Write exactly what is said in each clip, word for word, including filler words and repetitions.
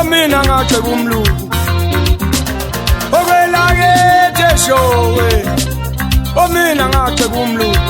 omina ngache kumlungu okwelakethe showe omina ngache kumlungu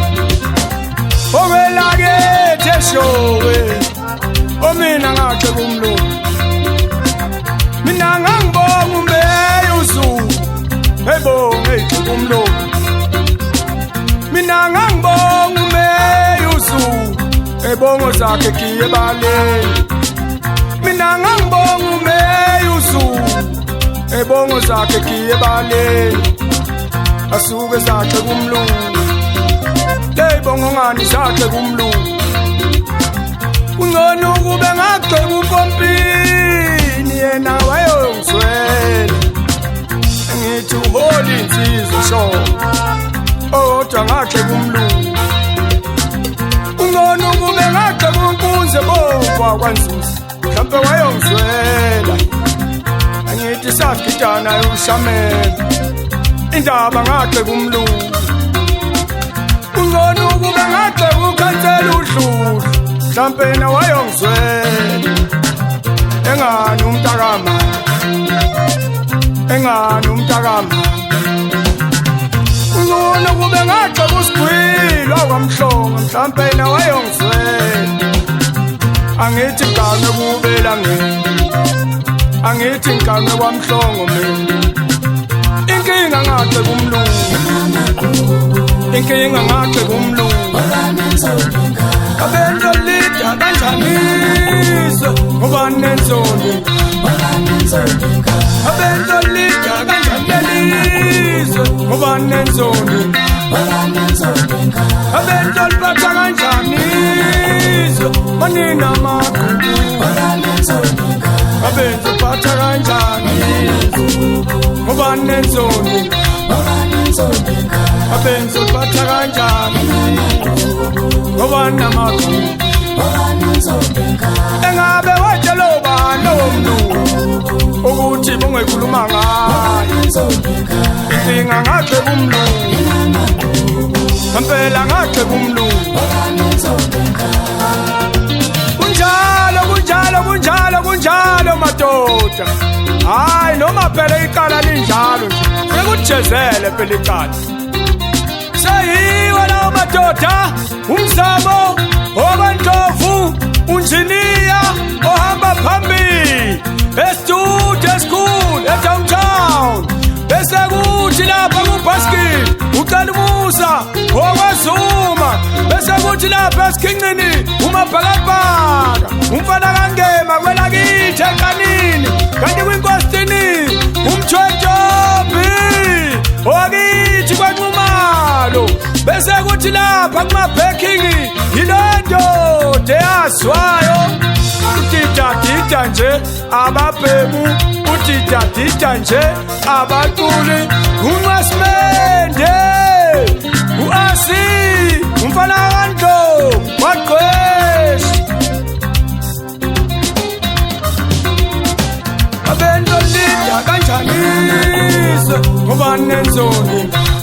okwelakethe showe omina ngache kumlungu mina ngangibonga umeyuzu ebonge kumlungu mina ngangibonga umeyuzu ebongo zakhe kiye baleni mina ngangibonga umeyuzu ebongo zakhe kiye baleni asuke zakhe kumlungu lebongo ngani zakhe kumlungu ungcono kube ngagxe kumpompini yena wayongizwela ngithi uholi insizwe sho odwa ngagxe kumlungu ungcono kube ngagxe kunkunze bokwa kwanzuza mhlambe wayongizwela angithi sagidana yoshamela indaba ngagxe kumlungu ungcono kube ngagxe kukhansela udludlu mhlambe na wayongizwela engani umntakama engani umntakama ungcono kube ngagxe kusigwilo kwamhlonga mhlambe na wayongizwela angithi ngane kubela ngene angithi ngane kwamhlongo mina inkinga ngagxe kumlungu inkinga ngagxe kumlungu abento lida kanjaniso ngoba nenzondo abento lida kanjaniso ngoba nenzondo abento liphatha kanjaniso manina magugu abento liphatha kanjaniso ngoba nenzondo abento liphatha kanjaniso ngoba namagugu engabe watshelo bani omlungu ukuthi bongekhuluma ngayo inkinga ngagxe kumlungu ngempela ngagxe kumlungu kunjalo kunjalo kunjalo kunjalo madoda hayi noma phela iqala linjalo nje sekujezele phela iqala seyiwe lawo madoda umzamo obantofu unjiniya ohamba phambili estudio school edowntown bese kuthi lapha kubaskini uqala umusa okwazuma bese kuthi lapha esikhincini umabhakabhaka umfana kangema kwelakithi ekanini kanti kwinkostini umthwetobi okithi kwanqumalo bese kuthi lapha kumabheking yilento deyazwayo utidadida nje ababhemu utidadida nje abaculi uMasimende uAsi umfana kaNdlo waqhweshi abento lida kanjaniso ngoba nenzondo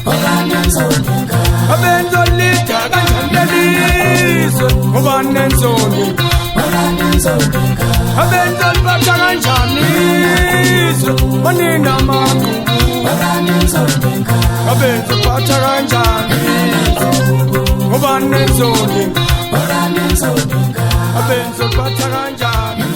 abento lida kanjaniso ngoba nenzondo abento liphatha kanjaniso manina magugu abento liphatha kanjaniso ngoba nenzondo abento liphatha kanjani